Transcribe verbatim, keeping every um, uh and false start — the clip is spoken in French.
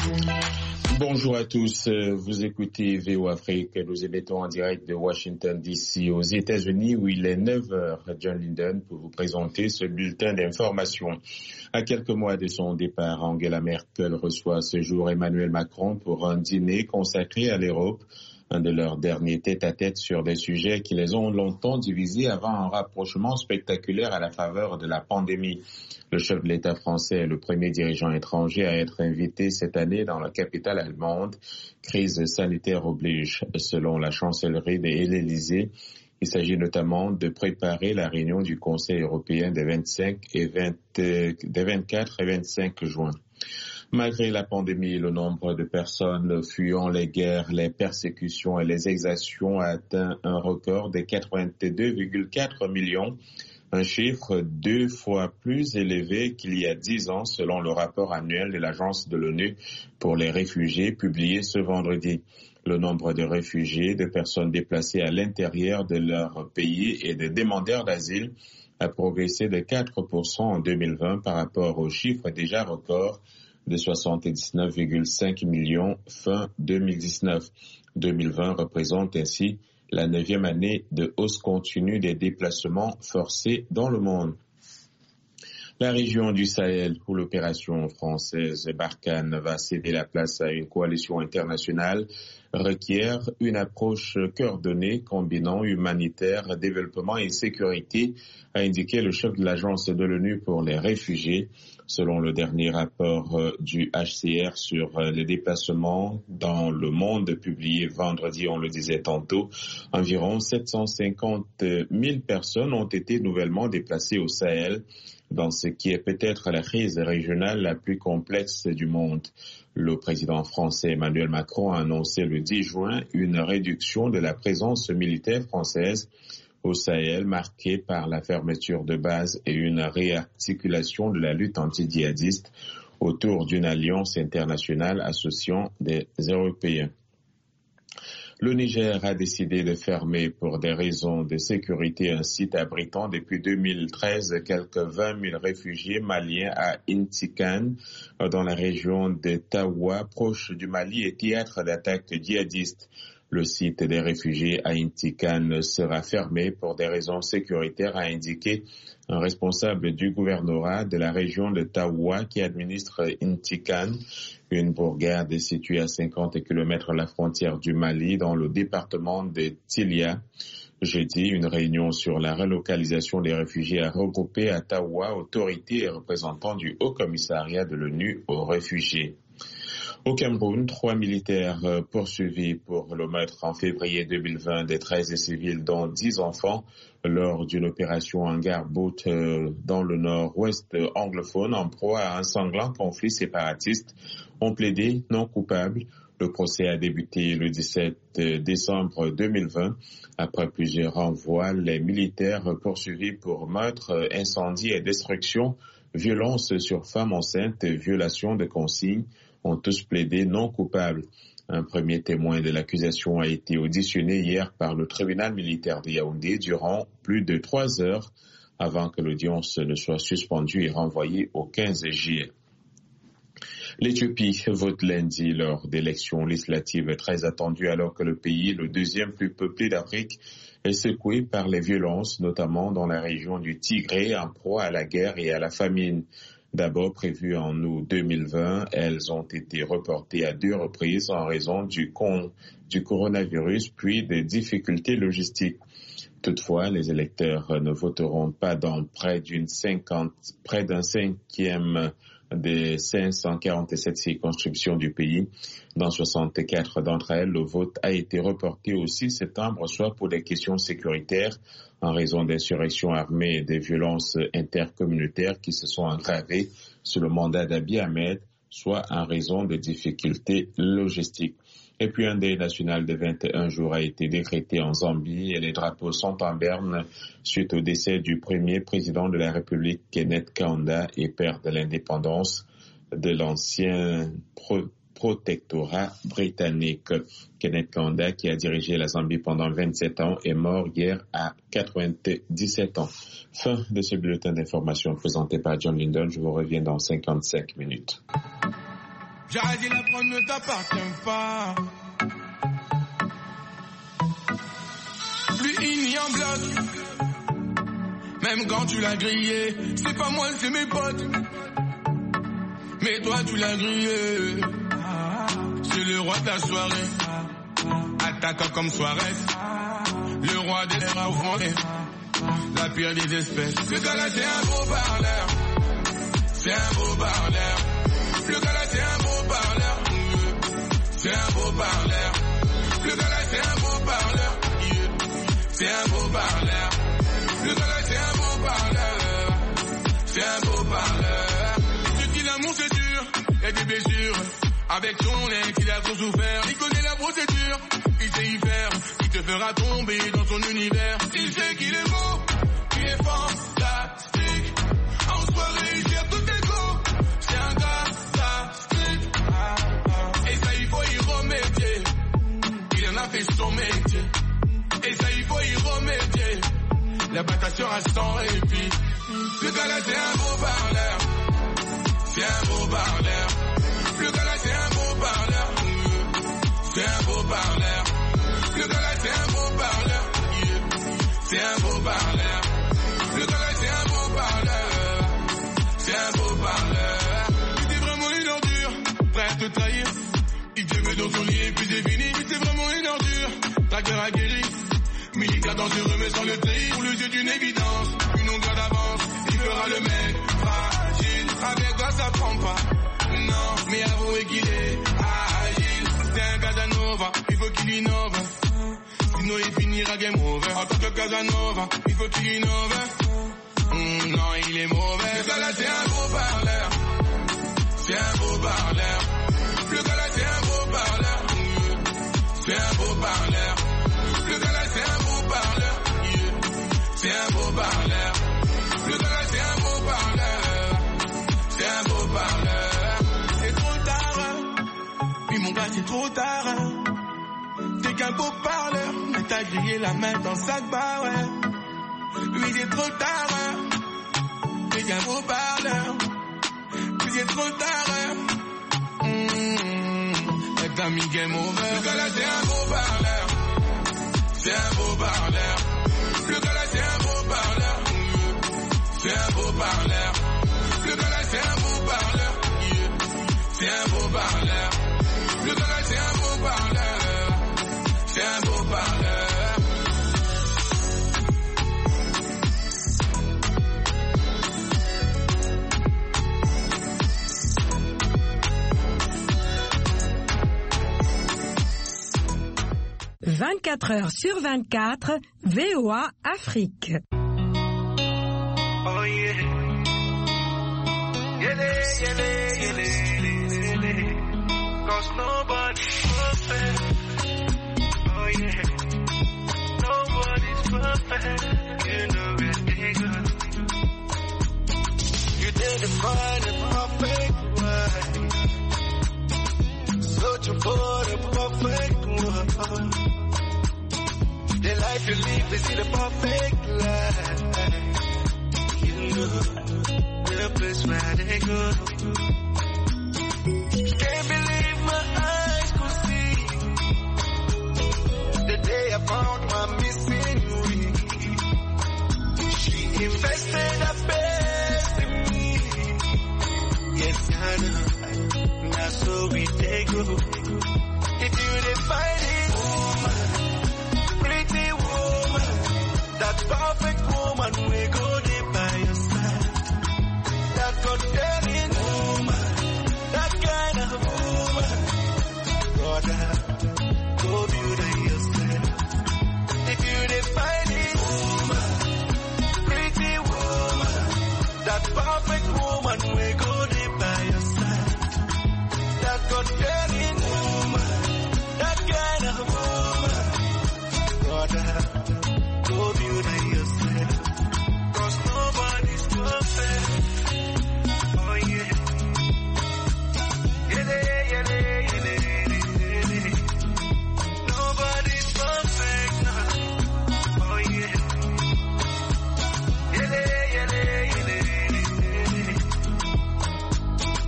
Bonjour à tous, vous écoutez V O Afrique, nous émettons en direct de Washington D C aux États-Unis où il est neuf heures. John Linden pour vous présenter ce bulletin d'information. À quelques mois de son départ, Angela Merkel reçoit ce jour Emmanuel Macron pour un dîner consacré à l'Europe, un de leurs derniers tête-à-tête sur des sujets qui les ont longtemps divisés avant un rapprochement spectaculaire à la faveur de la pandémie. Le chef de l'État français est le premier dirigeant étranger à être invité cette année dans la capitale allemande. Crise sanitaire oblige, selon la chancellerie de l'Élysée. Il s'agit notamment de préparer la réunion du Conseil européen des vingt-cinq et vingt, des vingt-quatre et vingt-cinq juin. Malgré la pandémie, le nombre de personnes fuyant les guerres, les persécutions et les exactions a atteint un record de quatre-vingt-deux virgule quatre millions. Un chiffre deux fois plus élevé qu'il y a dix ans selon le rapport annuel de l'Agence de l'ONU pour les réfugiés publié ce vendredi. Le nombre de réfugiés, de personnes déplacées à l'intérieur de leur pays et de demandeurs d'asile a progressé de quatre pour cent en deux mille vingt par rapport au chiffre déjà record de soixante-dix-neuf virgule cinq millions fin deux mille dix-neuf. deux mille vingt représente ainsi la neuvième année de hausse continue des déplacements forcés dans le monde. La région du Sahel, où l'opération française Barkhane va céder la place à une coalition internationale, requiert une approche coordonnée combinant humanitaire, développement et sécurité, a indiqué le chef de l'agence de l'ONU pour les réfugiés. Selon le dernier rapport du H C R sur les déplacements dans le monde publié vendredi, on le disait tantôt, environ sept cent cinquante mille personnes ont été nouvellement déplacées au Sahel, dans ce qui est peut-être la crise régionale la plus complexe du monde. Le président français Emmanuel Macron a annoncé le dix juin une réduction de la présence militaire française au Sahel, marquée par la fermeture de bases et une réarticulation de la lutte anti-djihadiste autour d'une alliance internationale associant des Européens. Le Niger a décidé de fermer pour des raisons de sécurité un site abritant depuis deux mille treize quelques vingt mille réfugiés maliens à Intikan, dans la région de Tawa, proche du Mali et théâtre d'attaques djihadistes. Le site des réfugiés à Intikan sera fermé pour des raisons sécuritaires, a indiqué un responsable du gouvernorat de la région de Tawa qui administre Intikan, une bourgade située à cinquante kilomètres de la frontière du Mali dans le département de Tilia. Jeudi, une réunion sur la relocalisation des réfugiés a regroupé à Tawa autorités et représentants du Haut Commissariat de l'ONU aux réfugiés. Au Cameroun, trois militaires poursuivis pour le meurtre en février deux mille vingt des treize civils dont dix enfants lors d'une opération en Garbout dans le nord-ouest anglophone en proie à un sanglant conflit séparatiste ont plaidé non coupables. Le procès a débuté le dix-sept décembre deux mille vingt. Après plusieurs renvois, les militaires poursuivis pour meurtre, incendie et destruction, violence sur femmes enceintes et violation de consignes ont tous plaidé non coupables. Un premier témoin de l'accusation a été auditionné hier par le tribunal militaire de Yaoundé durant plus de trois heures avant que l'audience ne soit suspendue et renvoyée au quinze juillet. L'Éthiopie vote lundi lors d'élections législatives très attendues alors que le pays, le deuxième plus peuplé d'Afrique, est secoué par les violences, notamment dans la région du Tigré, en proie à la guerre et à la famine. D'abord prévues en août deux mille vingt, elles ont été reportées à deux reprises en raison du, con, du coronavirus puis des difficultés logistiques. Toutefois, les électeurs ne voteront pas dans près d'une cinquante, près d'un cinquième des cinq cent quarante-sept circonscriptions du pays. Dans soixante-quatre d'entre elles, le vote a été reporté au six septembre, soit pour des questions sécuritaires, en raison d'insurrections armées et des violences intercommunautaires qui se sont aggravées sous le mandat d'Abiy Ahmed, soit en raison de difficultés logistiques. Et puis un deuil national de vingt et un jours a été décrété en Zambie et les drapeaux sont en berne suite au décès du premier président de la République, Kenneth Kaunda, et père de l'indépendance de l'ancien pro- protectorat britannique. Kenneth Kaunda, qui a dirigé la Zambie pendant vingt-sept ans, est mort hier à quatre-vingt-dix-sept ans. Fin de ce bulletin d'information présenté par John Linden. Je vous reviens dans cinquante-cinq minutes. J'arrête dit la prendre ne t'appartient pas. Plus il n'y en bloc. Même quand tu l'as grillé, c'est pas moi, c'est mes potes. Mais toi tu l'as grillé. C'est le roi de la soirée. Attaquant comme Suarez. Le roi des rats offrandés. La pire des espèces. Le gars là c'est un beau parleur. C'est un beau parleur. Le gars là c'est un beau parleur. C'est un beau parleur. Le gars là c'est un beau parleur. C'est un beau parleur. Le gars là c'est un beau parleur. C'est un beau parleur. Ce qui l'amour c'est sûr. Y'a des blessures. Avec ton ex il a trop souffert. Il connaît la procédure. Il sait y faire. Il te fera tomber dans son univers. Il sait qu'il est beau. Il est fantastique. En soirée il gère tout tes go. C'est un gars strict. Et ça il faut y remédier. Il en a fait son métier. Et ça il faut y remédier. La bataille sera sans répit. Le gars là c'est un beau parleur. C'est un beau parleur. Le gars là c'est un beau parleur. C'est un beau parleur. Le gars là c'est un beau parleur. C'est un beau parleur. Le gars là c'est un beau parleur. C'est un beau parleur. Il est vraiment une ordure. Prêt à te trahir. Il te met dans son lit et puis c'est fini. Il est vraiment une ordure. Traqueur aguerri. Militaire dangereux mais sans le trahir. Pour le jeu d'une évidence. Une onde d'avance. Il fera le mec fragile. Avec toi ça prend pas. Non, mais avouez qu'il est agile. C'est un Casanova, il faut qu'il innove. Sinon il finira game over. En tant que Casanova, il faut qu'il innove. Mmh, non, il est mauvais. Le gars là c'est un beau parleur. C'est un beau parleur. Le gars là c'est un beau parleur. C'est un beau parleur. Le gars là c'est un beau parleur. C'est un beau parleur. Le gars là c'est un beau parleur. C'est un beau parleur. C'est trop tard. Puis mon gars c'est trop tard. T'es qu'un beau parleur. Mais t'as grillé la main dans le sac bar, ouais. Lui c'est trop tard. T'es qu'un beau parleur. Puis c'est trop tard. Mmh. Et t'as mis game over. Le gars là c'est un beau parleur. C'est un beau parleur. Le gars là c'est un beau parleur. C'est un beau parleur. Le gars là c'est un beau parleur. C'est un beau parleur. Le gars là c'est un beau parleur. C'est un beau parleur. vingt-quatre heures sur vingt-quatre, V O A Afrique. Oh yeah. Yele, yele, yele, yele. Cause nobody's perfect. Oh yeah. Nobody's perfect. You know it, nigga. You didn't find a perfect one. Searching for the perfect one. The life you live is the perfect life. You know the place where they go. Can't believe my eyes could see the day I found my missing ring. She invested her best in me. Yes, I know. Now so we take go. If you didn't find it, woman, pretty woman, that perfect